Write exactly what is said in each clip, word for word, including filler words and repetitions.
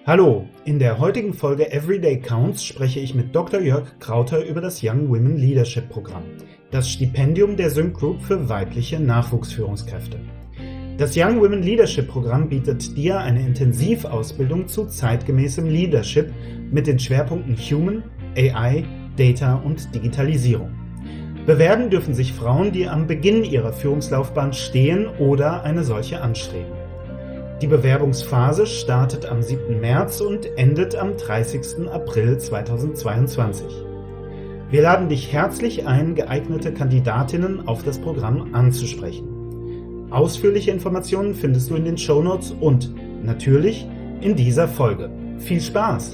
Hallo, in der heutigen Folge Everyday Counts spreche ich mit Doktor Jörg Krauter über das Young Women Leadership Programm, das Stipendium der Sync Group für weibliche Nachwuchsführungskräfte. Das Young Women Leadership Programm bietet dir eine Intensivausbildung zu zeitgemäßem Leadership mit den Schwerpunkten Human, A I, Data und Digitalisierung. Bewerben dürfen sich Frauen, die am Beginn ihrer Führungslaufbahn stehen oder eine solche anstreben. Die Bewerbungsphase startet am siebten März und endet am dreißigsten April zweitausendzweiundzwanzig. Wir laden dich herzlich ein, geeignete Kandidatinnen auf das Programm anzusprechen. Ausführliche Informationen findest du in den Shownotes und natürlich in dieser Folge. Viel Spaß!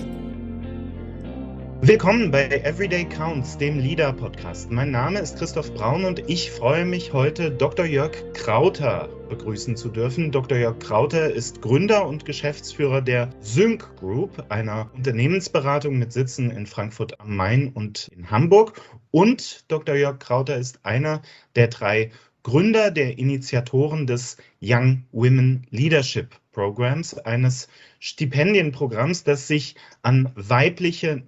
Willkommen bei Everyday Counts, dem Leader-Podcast. Mein Name ist Christoph Braun und ich freue mich heute, Doktor Jörg Krauter begrüßen zu dürfen. Doktor Jörg Krauter ist Gründer und Geschäftsführer der Sync Group, einer Unternehmensberatung mit Sitzen in Frankfurt am Main und in Hamburg. Und Doktor Jörg Krauter ist einer der drei Gründer, der Initiatoren des Young Women Leadership Programs, eines Stipendienprogramms, das sich an weibliche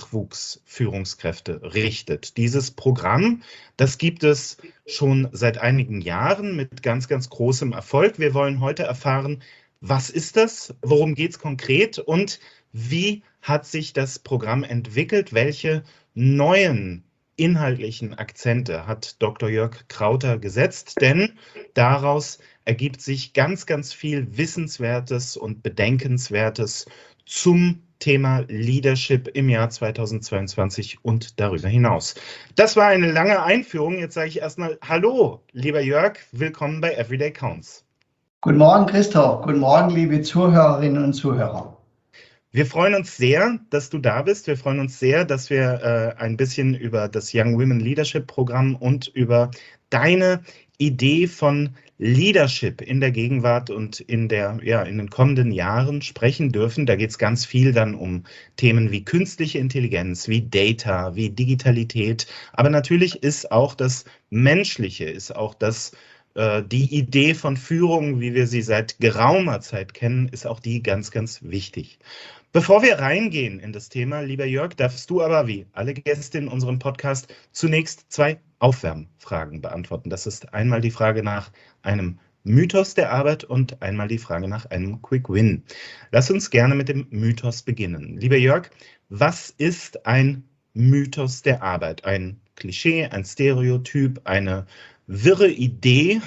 Nachwuchsführungskräfte richtet. Dieses Programm, das gibt es schon seit einigen Jahren mit ganz, ganz großem Erfolg. Wir wollen heute erfahren, was ist das, worum geht es konkret und wie hat sich das Programm entwickelt, welche neuen inhaltlichen Akzente hat Doktor Jörg Krauter gesetzt, denn daraus ergibt sich ganz, ganz viel Wissenswertes und Bedenkenswertes zum Thema Leadership im Jahr zweitausendzweiundzwanzig und darüber hinaus. Das war eine lange Einführung. Jetzt sage ich erstmal Hallo, lieber Jörg, willkommen bei Everyday Counts. Guten Morgen, Christoph. Guten Morgen, liebe Zuhörerinnen und Zuhörer. Wir freuen uns sehr, dass du da bist. Wir freuen uns sehr, dass wir äh, ein bisschen über das Young Women Leadership Programm und über deine Idee von Leadership in der Gegenwart und in, der, ja, in den kommenden Jahren sprechen dürfen. Da geht es ganz viel dann um Themen wie künstliche Intelligenz, wie Data, wie Digitalität. Aber natürlich ist auch das Menschliche, ist auch das die Idee von Führung, wie wir sie seit geraumer Zeit kennen, ist auch die ganz, ganz wichtig. Bevor wir reingehen in das Thema, lieber Jörg, darfst du aber, wie alle Gäste in unserem Podcast, zunächst zwei Aufwärmfragen beantworten. Das ist einmal die Frage nach einem Mythos der Arbeit und einmal die Frage nach einem Quick Win. Lass uns gerne mit dem Mythos beginnen. Lieber Jörg, was ist ein Mythos der Arbeit? Ein Klischee, ein Stereotyp, eine wirre Idee,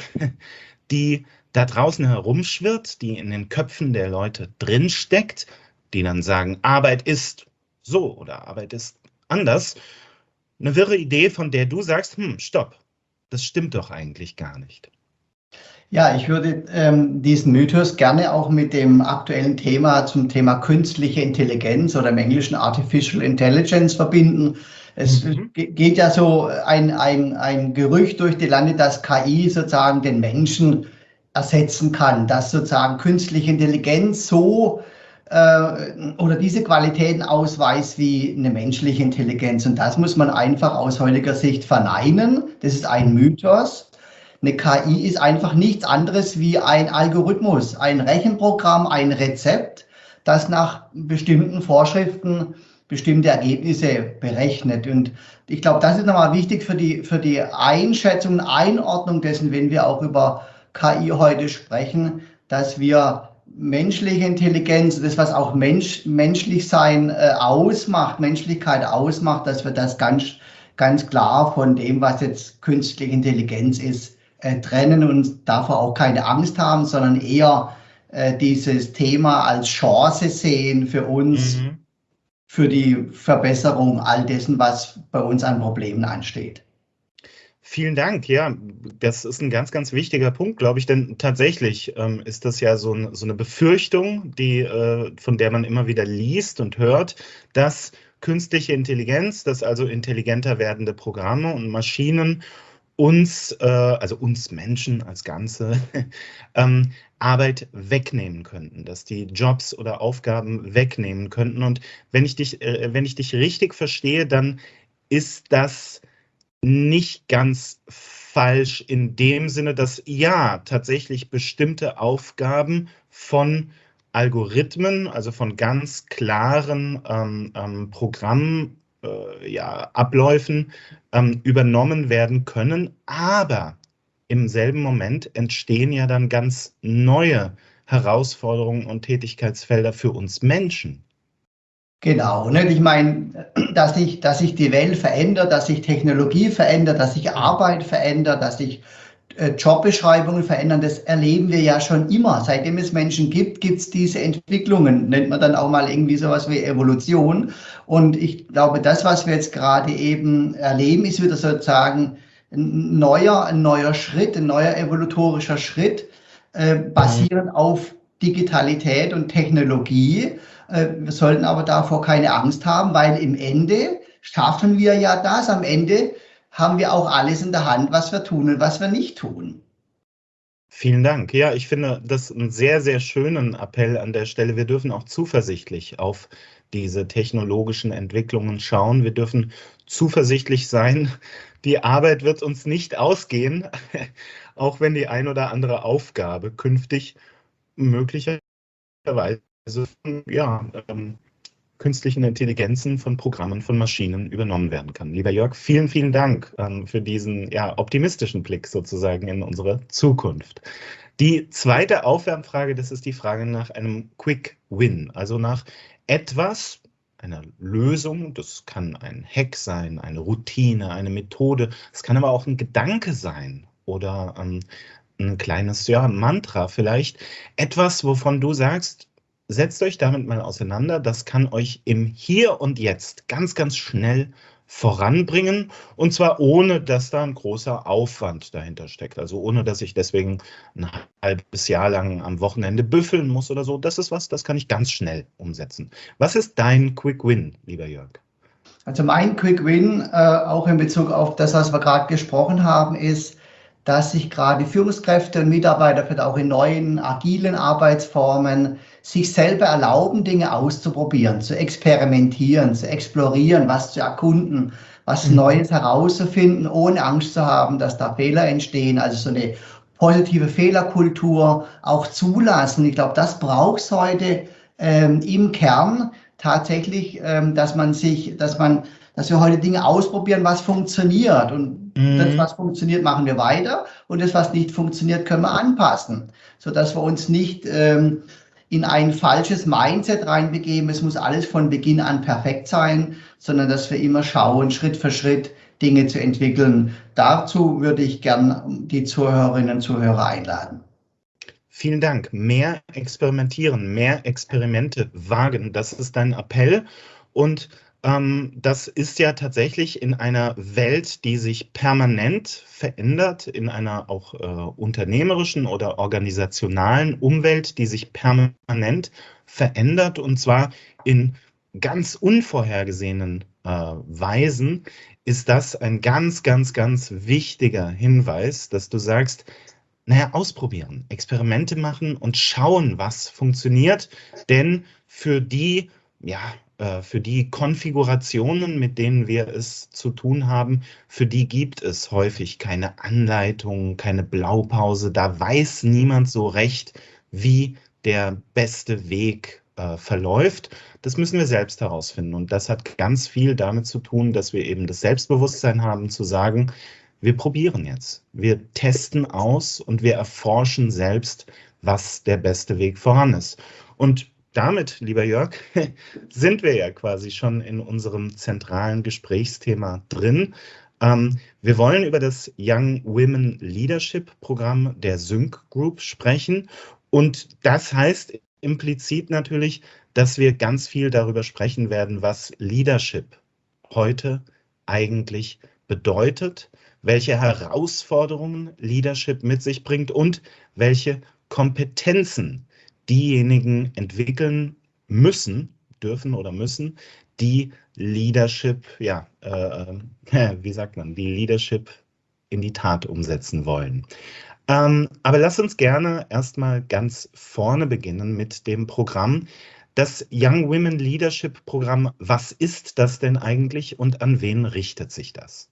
die da draußen herumschwirrt, die in den Köpfen der Leute drinsteckt, die dann sagen, Arbeit ist so oder Arbeit ist anders. Eine wirre Idee, von der du sagst, hm, stopp, das stimmt doch eigentlich gar nicht. Ja, ich würde ähm, diesen Mythos gerne auch mit dem aktuellen Thema zum Thema künstliche Intelligenz oder im Englischen Artificial Intelligence verbinden. Es mhm. geht ja so ein, ein, ein Gerücht durch die Lande, dass K I sozusagen den Menschen ersetzen kann, dass sozusagen künstliche Intelligenz so äh, oder diese Qualitäten ausweist wie eine menschliche Intelligenz. Und das muss man einfach aus heutiger Sicht verneinen. Das ist ein Mythos. Eine K I ist einfach nichts anderes wie ein Algorithmus, ein Rechenprogramm, ein Rezept, das nach bestimmten Vorschriften bestimmte Ergebnisse berechnet. Und ich glaube, das ist nochmal wichtig für die, für die Einschätzung und Einordnung dessen, wenn wir auch über K I heute sprechen, dass wir menschliche Intelligenz, das, was auch Mensch, menschlich sein äh, ausmacht, Menschlichkeit ausmacht, dass wir das ganz, ganz klar von dem, was jetzt künstliche Intelligenz ist, äh, trennen und davor auch keine Angst haben, sondern eher äh, dieses Thema als Chance sehen für uns, mhm. für die Verbesserung all dessen, was bei uns an Problemen ansteht. Vielen Dank. Ja, das ist ein ganz, ganz wichtiger Punkt, glaube ich, denn tatsächlich ähm, ist das ja so, ein, so eine Befürchtung, die, äh, von der man immer wieder liest und hört, dass künstliche Intelligenz, dass also intelligenter werdende Programme und Maschinen uns, äh, also uns Menschen als Ganze, ähm, Arbeit wegnehmen könnten, dass die Jobs oder Aufgaben wegnehmen könnten. Und wenn ich dich, äh, wenn ich dich richtig verstehe, dann ist das nicht ganz falsch in dem Sinne, dass ja tatsächlich bestimmte Aufgaben von Algorithmen, also von ganz klaren ähm, ähm, Programmen, äh, ja, Abläufen ähm, übernommen werden können, aber im selben Moment entstehen ja dann ganz neue Herausforderungen und Tätigkeitsfelder für uns Menschen. Genau, ne? Ich meine, dass sich, dass sich die Welt verändert, dass sich Technologie verändert, dass sich Arbeit verändert, dass sich äh, Jobbeschreibungen verändern, das erleben wir ja schon immer. Seitdem es Menschen gibt, gibt es diese Entwicklungen. Nennt man dann auch mal irgendwie sowas wie Evolution. Und ich glaube, das, was wir jetzt gerade eben erleben, ist wieder sozusagen ein neuer, ein neuer Schritt, ein neuer evolutorischer Schritt, äh, basierend auf Digitalität und Technologie. Wir sollten aber davor keine Angst haben, weil im Ende schaffen wir ja das. Am Ende haben wir auch alles in der Hand, was wir tun und was wir nicht tun. Vielen Dank. Ja, ich finde das einen sehr, sehr schönen Appell an der Stelle. Wir dürfen auch zuversichtlich auf diese technologischen Entwicklungen schauen. Wir dürfen zuversichtlich sein. Die Arbeit wird uns nicht ausgehen, auch wenn die ein oder andere Aufgabe künftig möglicherweise ja, ähm, künstlichen Intelligenzen von Programmen, von Maschinen übernommen werden kann. Lieber Jörg, vielen, vielen Dank ähm, für diesen ja, optimistischen Blick sozusagen in unsere Zukunft. Die zweite Aufwärmfrage, das ist die Frage nach einem Quick Win, also nach etwas, einer Lösung. Das kann ein Hack sein, eine Routine, eine Methode. Es kann aber auch ein Gedanke sein oder ähm, ein kleines ja, Mantra vielleicht. Etwas, wovon du sagst, setzt euch damit mal auseinander. Das kann euch im Hier und Jetzt ganz, ganz schnell voranbringen. Und zwar ohne, dass da ein großer Aufwand dahinter steckt. Also ohne, dass ich deswegen ein halbes Jahr lang am Wochenende büffeln muss oder so. Das ist was, das kann ich ganz schnell umsetzen. Was ist dein Quick Win, lieber Jörg? Also mein Quick Win, äh, auch in Bezug auf das, was wir gerade gesprochen haben, ist, dass sich gerade Führungskräfte und Mitarbeiter vielleicht auch in neuen, agilen Arbeitsformen sich selber erlauben, Dinge auszuprobieren, zu experimentieren, zu explorieren, was zu erkunden, was Mhm. Neues herauszufinden, ohne Angst zu haben, dass da Fehler entstehen. Also so eine positive Fehlerkultur auch zulassen. Ich glaube, das braucht es heute ähm, im Kern tatsächlich, ähm, dass man sich, dass man, dass wir heute Dinge ausprobieren, was funktioniert. Und das, Mhm. was funktioniert, machen wir weiter. Und das, was nicht funktioniert, können wir anpassen, sodass wir uns nicht ähm, in ein falsches Mindset reinbegeben. Es muss alles von Beginn an perfekt sein, sondern dass wir immer schauen, Schritt für Schritt Dinge zu entwickeln. Dazu würde ich gern die Zuhörerinnen und Zuhörer einladen. Vielen Dank. Mehr experimentieren, mehr Experimente wagen, das ist dein Appell. Und ähm, das ist ja tatsächlich in einer Welt, die sich permanent verändert, in einer auch äh, unternehmerischen oder organisationalen Umwelt, die sich permanent verändert, und zwar in ganz unvorhergesehenen äh, Weisen, ist das ein ganz, ganz, ganz wichtiger Hinweis, dass du sagst, naja, ausprobieren, Experimente machen und schauen, was funktioniert. Denn für die, ja, äh, für die Konfigurationen, mit denen wir es zu tun haben, für die gibt es häufig keine Anleitung, keine Blaupause. Da weiß niemand so recht, wie der beste Weg äh, verläuft. Das müssen wir selbst herausfinden. Und das hat ganz viel damit zu tun, dass wir eben das Selbstbewusstsein haben, zu sagen, wir probieren jetzt. Wir testen aus und wir erforschen selbst, was der beste Weg voran ist. Und damit, lieber Jörg, sind wir ja quasi schon in unserem zentralen Gesprächsthema drin. Ähm, wir wollen über das Young Women Leadership Programm der Sync Group sprechen. Und das heißt implizit natürlich, dass wir ganz viel darüber sprechen werden, was Leadership heute eigentlich bedeutet, welche Herausforderungen Leadership mit sich bringt und welche Kompetenzen diejenigen entwickeln müssen, dürfen oder müssen, die Leadership, ja, äh, wie sagt man, die Leadership in die Tat umsetzen wollen. Ähm, aber lass uns gerne erstmal ganz vorne beginnen mit dem Programm. Das Young Women Leadership Programm, was ist das denn eigentlich und an wen richtet sich das?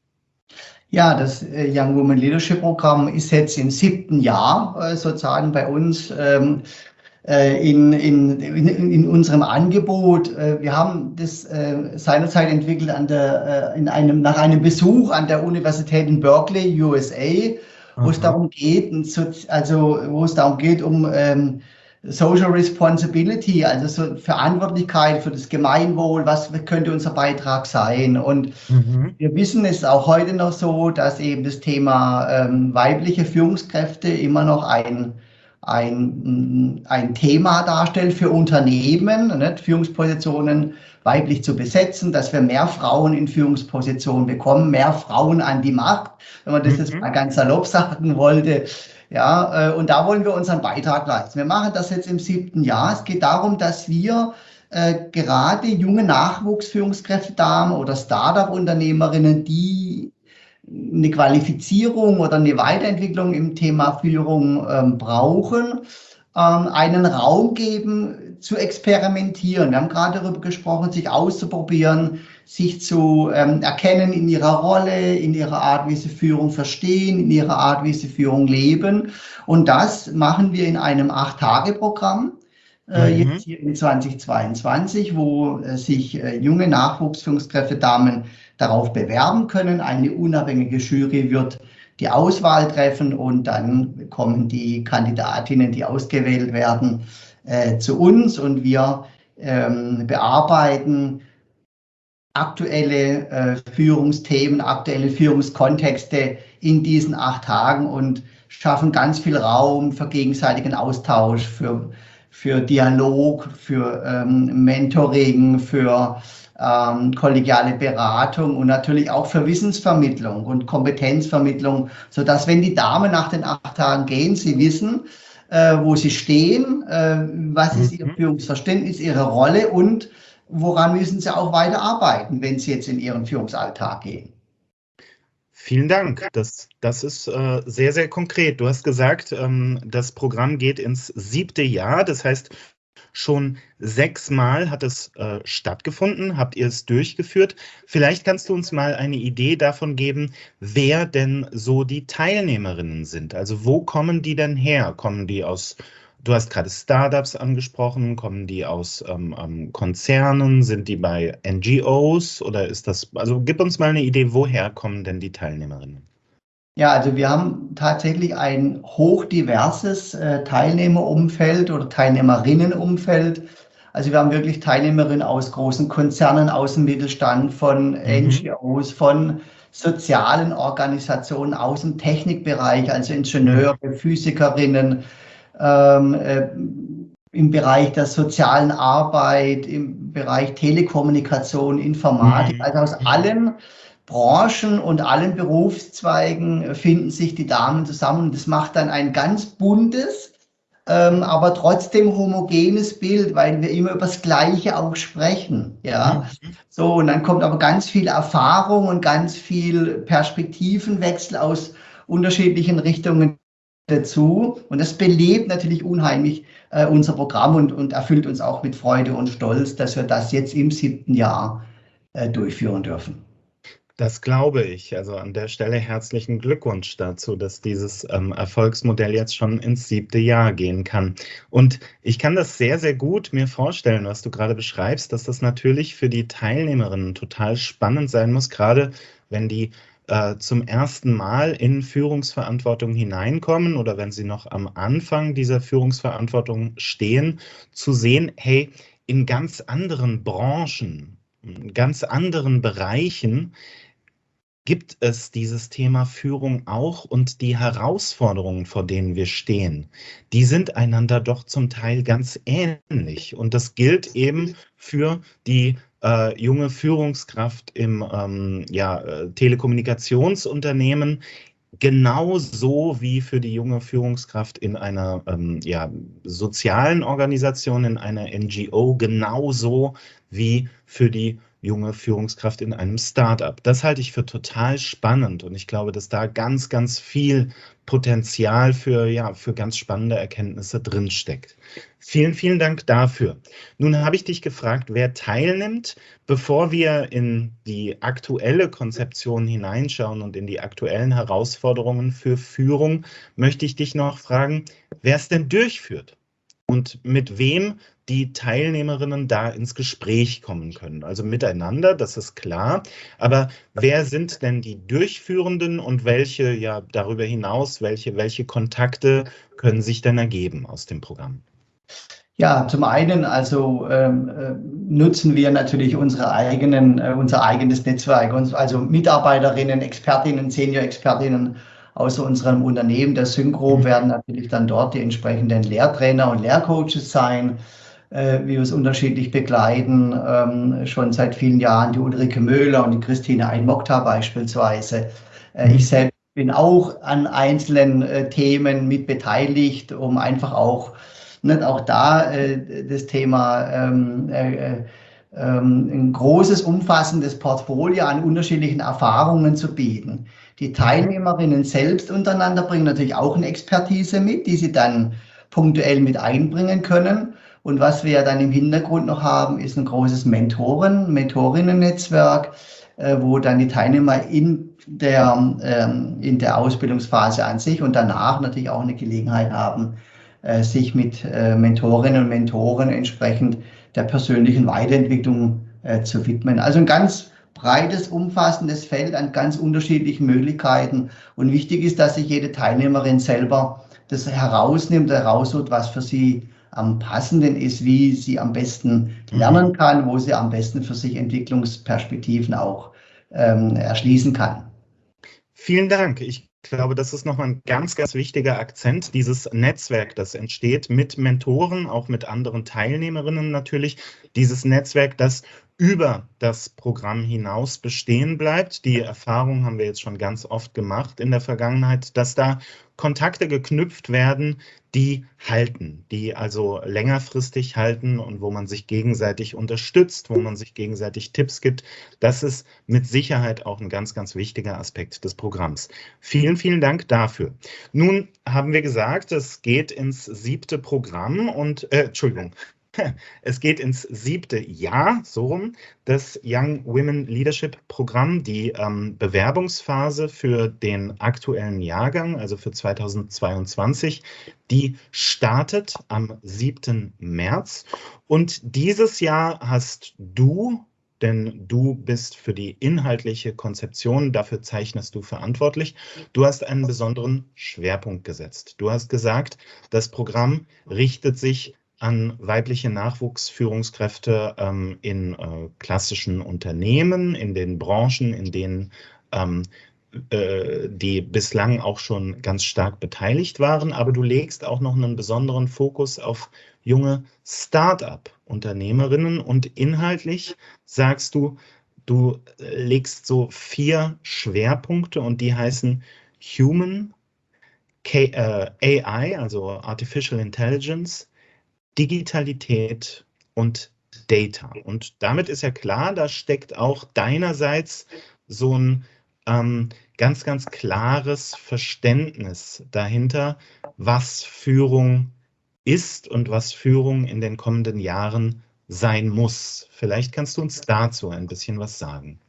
Ja, das äh, Young Women Leadership Programm ist jetzt im siebten Jahr äh, sozusagen bei uns. Ähm, in, in, in, in unserem Angebot. Wir haben das seinerzeit entwickelt an der, in einem, nach einem Besuch an der Universität in Berkeley, U S A, wo es darum geht, also wo es darum geht, um ähm, Social Responsibility, also so Verantwortlichkeit für das Gemeinwohl, was könnte unser Beitrag sein? Und mhm. wir wissen es auch heute noch so, dass eben das Thema ähm, weibliche Führungskräfte immer noch ein Ein, ein Thema darstellt für Unternehmen, nicht? Führungspositionen weiblich zu besetzen, dass wir mehr Frauen in Führungspositionen bekommen, mehr Frauen an die Macht, wenn man das mhm. jetzt mal ganz salopp sagen wollte. Ja, und da wollen wir unseren Beitrag leisten. Wir machen das jetzt im siebten Jahr. Es geht darum, dass wir äh, gerade junge Nachwuchsführungskräfte, Damen oder Start-up-Unternehmerinnen, die eine Qualifizierung oder eine Weiterentwicklung im Thema Führung ähm, brauchen, ähm, einen Raum geben, zu experimentieren. Wir haben gerade darüber gesprochen, sich auszuprobieren, sich zu ähm, erkennen in ihrer Rolle, in ihrer Art, wie sie Führung verstehen, in ihrer Art, wie sie Führung leben. Und das machen wir in einem acht-Tage-Programm. Äh, mhm. Jetzt hier in zweitausendzweiundzwanzig, wo äh, sich äh, junge Nachwuchsführungskräfte, Damen darauf bewerben können. Eine unabhängige Jury wird die Auswahl treffen und dann kommen die Kandidatinnen, die ausgewählt werden, äh, zu uns und wir ähm, bearbeiten aktuelle äh, Führungsthemen, aktuelle Führungskontexte in diesen acht Tagen und schaffen ganz viel Raum für gegenseitigen Austausch, für für Dialog, für ähm, Mentoring, für ähm, kollegiale Beratung und natürlich auch für Wissensvermittlung und Kompetenzvermittlung, sodass, wenn die Damen nach den acht Tagen gehen, sie wissen, äh, wo sie stehen, äh, was ist ihr Führungsverständnis, ihre Rolle und woran müssen sie auch weiter arbeiten, wenn sie jetzt in ihren Führungsalltag gehen. Vielen Dank. Das, das ist äh, sehr, sehr konkret. Du hast gesagt, ähm, das Programm geht ins siebte Jahr. Das heißt, schon sechsmal hat es äh, stattgefunden. Habt ihr es durchgeführt? Vielleicht kannst du uns mal eine Idee davon geben, wer denn so die Teilnehmerinnen sind. Also wo kommen die denn her? Kommen die aus... Du hast gerade Startups angesprochen. Kommen die aus ähm, ähm, Konzernen? Sind die bei N G Os? Oder ist das, also gib uns mal eine Idee, woher kommen denn die Teilnehmerinnen? Ja, also wir haben tatsächlich ein hochdiverses äh, Teilnehmerumfeld oder Teilnehmerinnenumfeld. Also wir haben wirklich Teilnehmerinnen aus großen Konzernen, aus dem Mittelstand, von mhm. N G Os, von sozialen Organisationen, aus dem Technikbereich, also Ingenieure, mhm. Physikerinnen, Ähm, äh, im Bereich der sozialen Arbeit, im Bereich Telekommunikation, Informatik, mhm. also aus allen Branchen und allen Berufszweigen finden sich die Damen zusammen und das macht dann ein ganz buntes, ähm, aber trotzdem homogenes Bild, weil wir immer über das Gleiche auch sprechen, ja. Mhm. So, und dann kommt aber ganz viel Erfahrung und ganz viel Perspektivenwechsel aus unterschiedlichen Richtungen dazu und das belebt natürlich unheimlich äh, unser Programm und, und erfüllt uns auch mit Freude und Stolz, dass wir das jetzt im siebten Jahr äh, durchführen dürfen. Das glaube ich. Also an der Stelle herzlichen Glückwunsch dazu, dass dieses ähm, Erfolgsmodell jetzt schon ins siebte Jahr gehen kann. Und ich kann das sehr, sehr gut mir vorstellen, was du gerade beschreibst, dass das natürlich für die Teilnehmerinnen total spannend sein muss, gerade wenn die zum ersten Mal in Führungsverantwortung hineinkommen oder wenn sie noch am Anfang dieser Führungsverantwortung stehen, zu sehen, hey, in ganz anderen Branchen, in ganz anderen Bereichen gibt es dieses Thema Führung auch und die Herausforderungen, vor denen wir stehen, die sind einander doch zum Teil ganz ähnlich. Und das gilt eben für die Äh, junge Führungskraft im ähm, ja, äh, Telekommunikationsunternehmen, genauso wie für die junge Führungskraft in einer ähm, ja, sozialen Organisation, in einer N G O, genauso wie für die junge Führungskraft in einem Startup. Das halte ich für total spannend und ich glaube, dass da ganz, ganz viel Potenzial für, ja, für ganz spannende Erkenntnisse drinsteckt. Vielen, vielen Dank dafür. Nun habe ich dich gefragt, wer teilnimmt. Bevor wir in die aktuelle Konzeption hineinschauen und in die aktuellen Herausforderungen für Führung, möchte ich dich noch fragen, wer es denn durchführt. und mit wem die Teilnehmerinnen da ins Gespräch kommen können. Also miteinander, das ist klar. Aber wer sind denn die Durchführenden und welche, ja, darüber hinaus, welche, welche Kontakte können sich denn ergeben aus dem Programm? Ja, zum einen also ähm, äh, nutzen wir natürlich unsere eigenen, äh, unser eigenes Netzwerk, also Mitarbeiterinnen, Expertinnen, Senior-Expertinnen aus unserem Unternehmen, der Synchro, werden natürlich dann dort die entsprechenden Lehrtrainer und Lehrcoaches sein, äh, wie wir es unterschiedlich begleiten, ähm, schon seit vielen Jahren die Ulrike Möhler und die Christine Einmokta beispielsweise. Äh, ich selbst bin auch an einzelnen äh, Themen mit beteiligt, um einfach auch nicht auch da äh, das Thema ähm, äh, ähm, ein großes, umfassendes Portfolio an unterschiedlichen Erfahrungen zu bieten. Die Teilnehmerinnen selbst untereinander bringen natürlich auch eine Expertise mit, die sie dann punktuell mit einbringen können. Und was wir dann im Hintergrund noch haben, ist ein großes Mentoren-, Mentorinnen-Netzwerk, äh, wo dann die Teilnehmer in der, ähm, in der Ausbildungsphase an sich und danach natürlich auch eine Gelegenheit haben, sich mit Mentorinnen und Mentoren entsprechend der persönlichen Weiterentwicklung zu widmen. Also ein ganz breites, umfassendes Feld an ganz unterschiedlichen Möglichkeiten. Und wichtig ist, dass sich jede Teilnehmerin selber das herausnimmt, heraussucht, was für sie am passenden ist, wie sie am besten lernen kann, wo sie am besten für sich Entwicklungsperspektiven auch ähm, erschließen kann. Vielen Dank. Ich Ich glaube, das ist nochmal ein ganz, ganz wichtiger Akzent, dieses Netzwerk, das entsteht mit Mentoren, auch mit anderen Teilnehmerinnen natürlich. Dieses Netzwerk, das über das Programm hinaus bestehen bleibt. Die Erfahrung haben wir jetzt schon ganz oft gemacht in der Vergangenheit, dass da Kontakte geknüpft werden, die halten, die also längerfristig halten und wo man sich gegenseitig unterstützt, wo man sich gegenseitig Tipps gibt. Das ist mit Sicherheit auch ein ganz, ganz wichtiger Aspekt des Programms. Vielen, vielen Dank dafür. Nun haben wir gesagt, es geht ins siebte Programm und, äh, Entschuldigung, es geht ins siebte Jahr, so rum, das Young Women Leadership Programm, die ähm, Bewerbungsphase für den aktuellen Jahrgang, also für zweitausendzweiundzwanzig, die startet am siebten März. Und dieses Jahr hast du, denn du bist für die inhaltliche Konzeption, dafür zeichnest du verantwortlich, du hast einen besonderen Schwerpunkt gesetzt. Du hast gesagt, das Programm richtet sich an weibliche Nachwuchsführungskräfte ähm, in äh, klassischen Unternehmen, in den Branchen, in denen ähm, äh, die bislang auch schon ganz stark beteiligt waren. Aber du legst auch noch einen besonderen Fokus auf junge Start-up-Unternehmerinnen und inhaltlich sagst du, du legst so vier Schwerpunkte und die heißen Human, K äh, A I, also Artificial Intelligence, Digitalität und Data. Und damit ist ja klar, da steckt auch deinerseits so ein ähm, ganz, ganz klares Verständnis dahinter, was Führung ist und was Führung in den kommenden Jahren sein muss. Vielleicht kannst du uns dazu ein bisschen was sagen.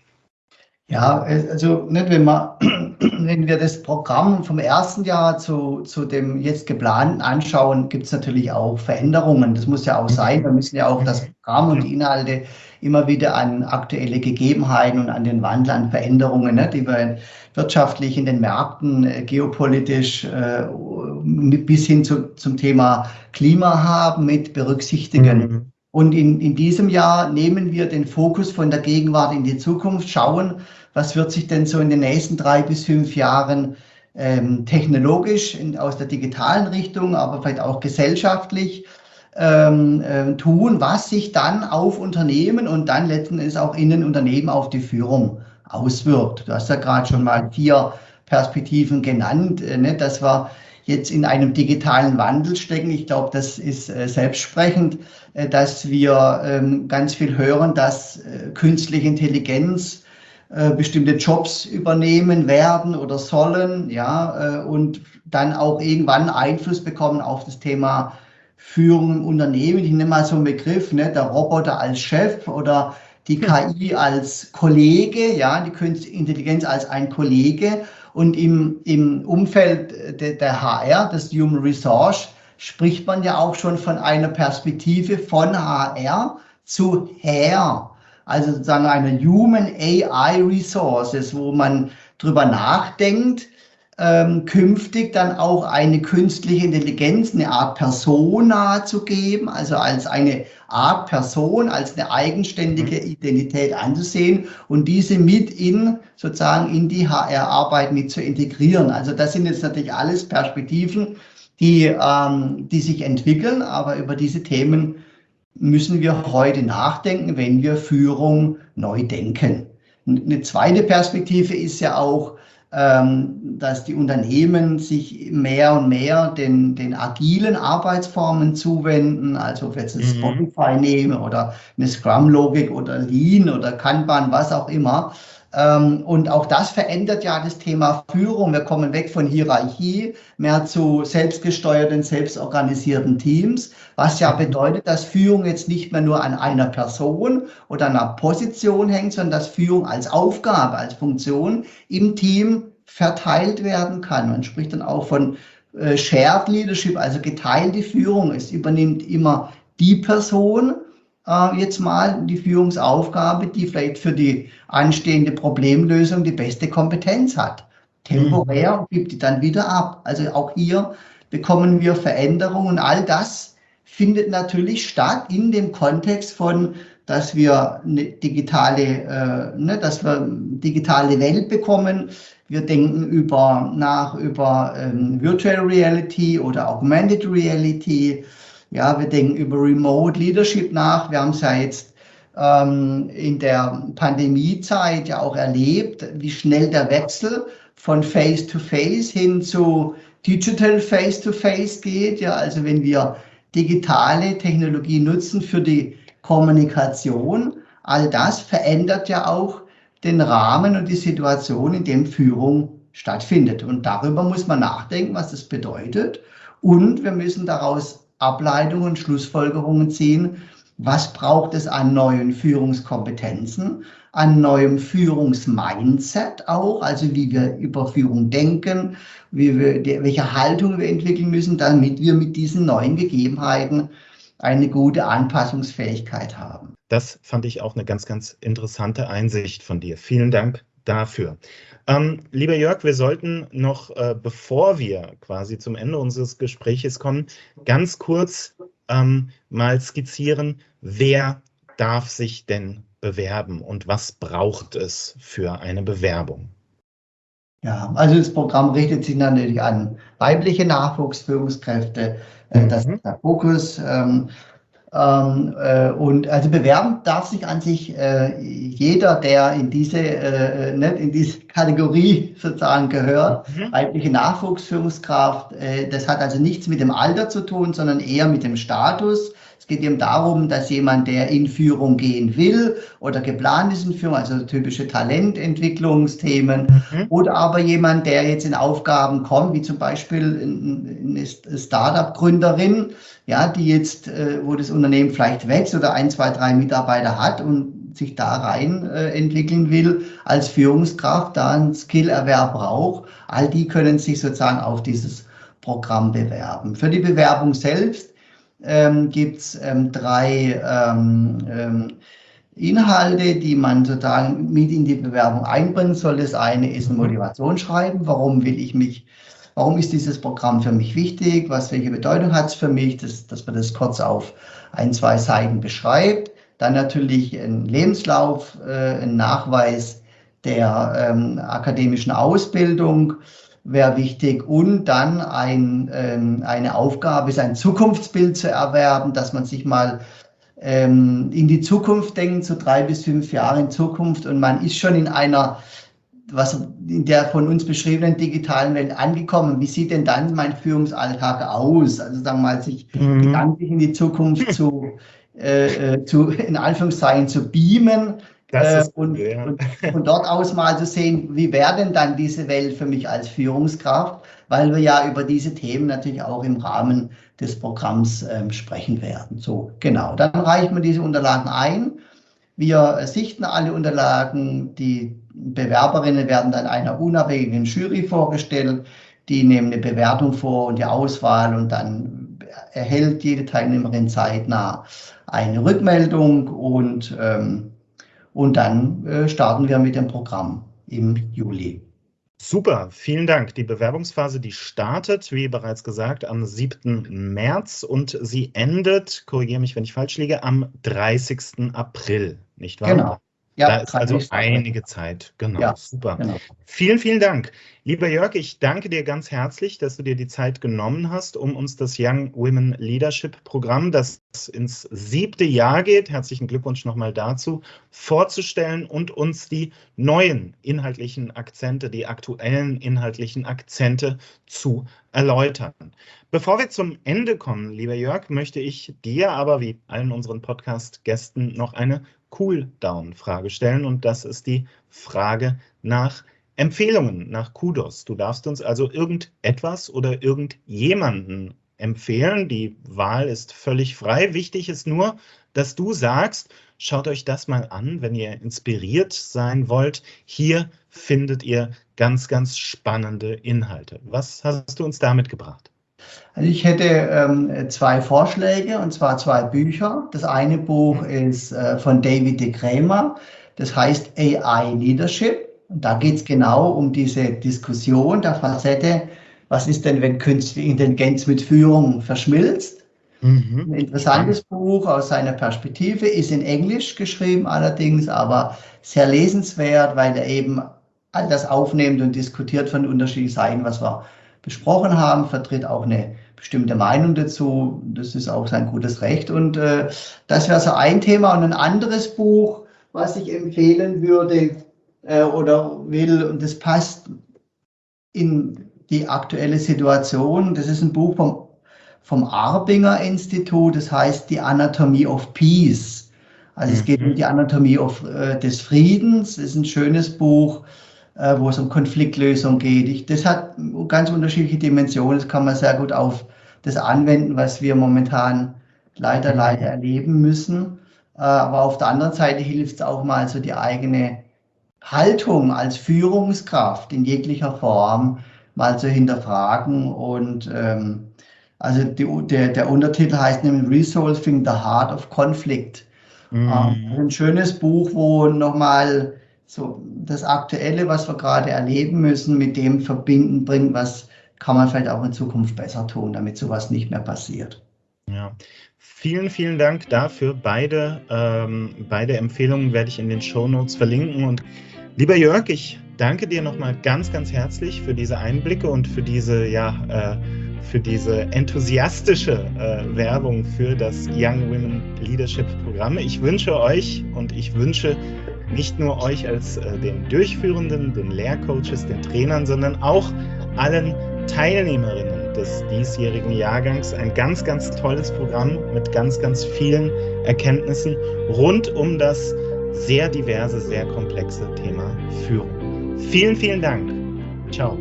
Ja, also nicht, wenn wir, wenn wir das Programm vom ersten Jahr zu, zu dem jetzt geplanten anschauen, gibt es natürlich auch Veränderungen. Das muss ja auch sein. Wir müssen ja auch das Programm und die Inhalte immer wieder an aktuelle Gegebenheiten und an den Wandel, an Veränderungen, ne, die wir wirtschaftlich in den Märkten, äh, geopolitisch äh, bis hin zu, zum Thema Klima haben, mit berücksichtigen. Mhm. Und in, in diesem Jahr nehmen wir den Fokus von der Gegenwart in die Zukunft, schauen, was wird sich denn so in den nächsten drei bis fünf Jahren ähm, technologisch in, aus der digitalen Richtung, aber vielleicht auch gesellschaftlich ähm, äh, tun, was sich dann auf Unternehmen und dann letzten Endes auch in den Unternehmen auf die Führung auswirkt. Du hast ja gerade schon mal vier Perspektiven genannt, äh, ne, dass wir jetzt in einem digitalen Wandel stecken. Ich glaube, das ist äh, selbstsprechend, äh, dass wir ähm, ganz viel hören, dass äh, künstliche Intelligenz äh, bestimmte Jobs übernehmen werden oder sollen, ja, äh, und dann auch irgendwann Einfluss bekommen auf das Thema Führung im Unternehmen. Ich nehme mal so einen Begriff, ne, der Roboter als Chef oder die K I als Kollege, ja, die künstliche Intelligenz als ein Kollege. Und im, im Umfeld de, der H R, des Human Resource, spricht man ja auch schon von einer Perspektive von H R zu Hair, also sozusagen eine Human A I Resources, wo man drüber nachdenkt, ähm, künftig dann auch eine künstliche Intelligenz, eine Art Persona zu geben, also als eine Art Person, als eine eigenständige Identität anzusehen und diese mit in sozusagen in die H R-Arbeit mit zu integrieren. Also das sind jetzt natürlich alles Perspektiven, die, ähm, die sich entwickeln, aber über diese Themen müssen wir heute nachdenken, wenn wir Führung neu denken. Eine zweite Perspektive ist ja auch, dass die Unternehmen sich mehr und mehr den, den agilen Arbeitsformen zuwenden, also ob wir jetzt ein mhm. Spotify nehmen oder eine Scrum-Logik oder Lean oder Kanban, was auch immer. Und auch das verändert ja das Thema Führung. Wir kommen weg von Hierarchie, mehr zu selbstgesteuerten, selbstorganisierten Teams, was ja bedeutet, dass Führung jetzt nicht mehr nur an einer Person oder einer Position hängt, sondern dass Führung als Aufgabe, als Funktion im Team verteilt werden kann. Man spricht dann auch von äh, Shared Leadership, also geteilte Führung. Es übernimmt immer die Person, jetzt mal die Führungsaufgabe, die vielleicht für die anstehende Problemlösung die beste Kompetenz hat. Temporär und gibt die dann wieder ab. Also auch hier bekommen wir Veränderungen und all das findet natürlich statt in dem Kontext von, dass wir eine digitale, äh, ne, dass wir digitale Welt bekommen. Wir denken über, nach über ähm, Virtual Reality oder Augmented Reality. Ja, wir denken über Remote Leadership nach. Wir haben es ja jetzt ähm, in der Pandemiezeit ja auch erlebt, wie schnell der Wechsel von Face-to-Face hin zu Digital Face-to-Face geht. Ja, also wenn wir digitale Technologie nutzen für die Kommunikation, all das verändert ja auch den Rahmen und die Situation, in dem Führung stattfindet. Und darüber muss man nachdenken, was das bedeutet. Und wir müssen daraus Ableitungen, Schlussfolgerungen ziehen. Was braucht es an neuen Führungskompetenzen, an neuem Führungsmindset auch, also wie wir über Führung denken, wie wir, welche Haltung wir entwickeln müssen, damit wir mit diesen neuen Gegebenheiten eine gute Anpassungsfähigkeit haben. Das fand ich auch eine ganz, ganz interessante Einsicht von dir. Vielen Dank dafür. Ähm, lieber Jörg, wir sollten noch, äh, bevor wir quasi zum Ende unseres Gespräches kommen, ganz kurz ähm, mal skizzieren, wer darf sich denn bewerben und was braucht es für eine Bewerbung? Ja, also das Programm richtet sich natürlich an weibliche Nachwuchsführungskräfte. Äh, mhm. Das ist der Fokus. Ähm, Ähm, äh, und also bewerben darf sich an sich äh, jeder, der in diese, äh, ne, in diese Kategorie sozusagen gehört, mhm. weibliche Nachwuchsführungskraft. Äh, das hat also nichts mit dem Alter zu tun, sondern eher mit dem Status. Es geht eben darum, dass jemand, der in Führung gehen will oder geplant ist in Führung, also typische Talententwicklungsthemen, mhm. oder aber jemand, der jetzt in Aufgaben kommt, wie zum Beispiel eine Startup-Gründerin, ja, die jetzt, äh, wo das Unternehmen vielleicht wächst oder ein, zwei, drei Mitarbeiter hat und sich da rein äh, entwickeln will als Führungskraft, da einen Skillerwerb braucht. All die können sich sozusagen auf dieses Programm bewerben. Für die Bewerbung selbst ähm, gibt es ähm, drei ähm, ähm, Inhalte, die man sozusagen mit in die Bewerbung einbringen soll. Das eine ist ein Motivationsschreiben. Warum will ich mich Warum ist dieses Programm für mich wichtig? Was, welche Bedeutung hat es für mich? Das, dass man das kurz auf ein, zwei Seiten beschreibt. Dann natürlich ein Lebenslauf, äh, ein Nachweis der ähm, akademischen Ausbildung wäre wichtig. Und dann ein, ähm, eine Aufgabe ist, ein Zukunftsbild zu erwerben, dass man sich mal ähm, in die Zukunft denkt, so drei bis fünf Jahre in Zukunft. Und man ist schon in einer was in der von uns beschriebenen digitalen Welt angekommen. Wie sieht denn dann mein Führungsalltag aus? Also sagen wir mal, sich mhm. gedanklich in die Zukunft zu, äh, zu, in Anführungszeichen, zu beamen äh, und, cool, ja. und von dort aus mal zu sehen, wie wäre denn dann diese Welt für mich als Führungskraft? Weil wir ja über diese Themen natürlich auch im Rahmen des Programms äh, sprechen werden. So, genau. Dann reichen wir diese Unterlagen ein. Wir sichten alle Unterlagen, die Bewerberinnen werden dann einer unabhängigen Jury vorgestellt, die nehmen eine Bewertung vor und die Auswahl und dann erhält jede Teilnehmerin zeitnah eine Rückmeldung und, ähm, und dann äh, starten wir mit dem Programm im Juli. Super, vielen Dank. Die Bewerbungsphase, die startet, wie bereits gesagt, am siebten März und sie endet, korrigiere mich, wenn ich falsch liege, am dreißigsten April, nicht wahr? Genau. Ja, da ist also einige Zeit. Genau, ja, super. Genau. Vielen, vielen Dank. Lieber Jörg, ich danke dir ganz herzlich, dass du dir die Zeit genommen hast, um uns das Young Women Leadership Programm, das ins siebte Jahr geht, herzlichen Glückwunsch nochmal dazu, vorzustellen und uns die neuen inhaltlichen Akzente, die aktuellen inhaltlichen Akzente zu erläutern. Bevor wir zum Ende kommen, lieber Jörg, möchte ich dir aber wie allen unseren Podcast-Gästen noch eine Cool-Down-Frage stellen und das ist die Frage nach Empfehlungen, nach Kudos. Du darfst uns also irgendetwas oder irgendjemanden empfehlen. Die Wahl ist völlig frei. Wichtig ist nur, dass du sagst, schaut euch das mal an, wenn ihr inspiriert sein wollt. Hier findet ihr ganz, ganz spannende Inhalte. Was hast du uns da mitgebracht? Also ich hätte ähm, zwei Vorschläge, und zwar zwei Bücher. Das eine Buch ist äh, von David de Kramer, das heißt A I Leadership. Und da geht es genau um diese Diskussion der Facette, was ist denn, wenn künstliche Intelligenz mit Führung verschmilzt? Mhm. Ein interessantes ja. Buch aus seiner Perspektive, ist in Englisch geschrieben allerdings, aber sehr lesenswert, weil er eben all das aufnimmt und diskutiert von unterschiedlichen Seiten, was wir besprochen haben, vertritt auch eine bestimmte Meinung dazu. Das ist auch sein gutes Recht. Und äh, das wäre so ein Thema. Und ein anderes Buch, was ich empfehlen würde äh, oder will, und das passt in die aktuelle Situation. Das ist ein Buch vom, vom Arbinger Institut. Das heißt die Anatomie of Peace. Also es geht um die Anatomie of, äh, des Friedens. Das ist ein schönes Buch, wo es um Konfliktlösung geht. Ich, das hat ganz unterschiedliche Dimensionen. Das kann man sehr gut auf das anwenden, was wir momentan leider, leider erleben müssen. Aber auf der anderen Seite hilft es auch mal, so die eigene Haltung als Führungskraft in jeglicher Form mal zu hinterfragen. Und ähm, also die, der, der Untertitel heißt nämlich Resolving the Heart of Conflict. Mhm. Ähm, ein schönes Buch, wo nochmal so das Aktuelle, was wir gerade erleben müssen, mit dem verbinden bringt, was kann man vielleicht auch in Zukunft besser tun, damit sowas nicht mehr passiert. Ja, vielen, vielen Dank dafür. Beide, ähm, beide Empfehlungen werde ich in den Shownotes verlinken. Und lieber Jörg, ich danke dir nochmal ganz, ganz herzlich für diese Einblicke und für diese, ja, äh, für diese enthusiastische äh, Werbung für das Young Women Leadership Programm. Ich wünsche euch und ich wünsche nicht nur euch als äh, den Durchführenden, den Lehrcoaches, den Trainern, sondern auch allen Teilnehmerinnen des diesjährigen Jahrgangs ein ganz, ganz tolles Programm mit ganz, ganz vielen Erkenntnissen rund um das sehr diverse, sehr komplexe Thema Führung. Vielen, vielen Dank. Ciao.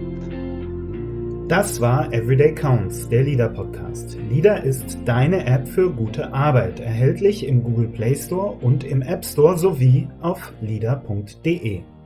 Das war Everyday Counts, der Leader Podcast. Leader ist deine App für gute Arbeit, erhältlich im Google Play Store und im App Store sowie auf leader punkt de.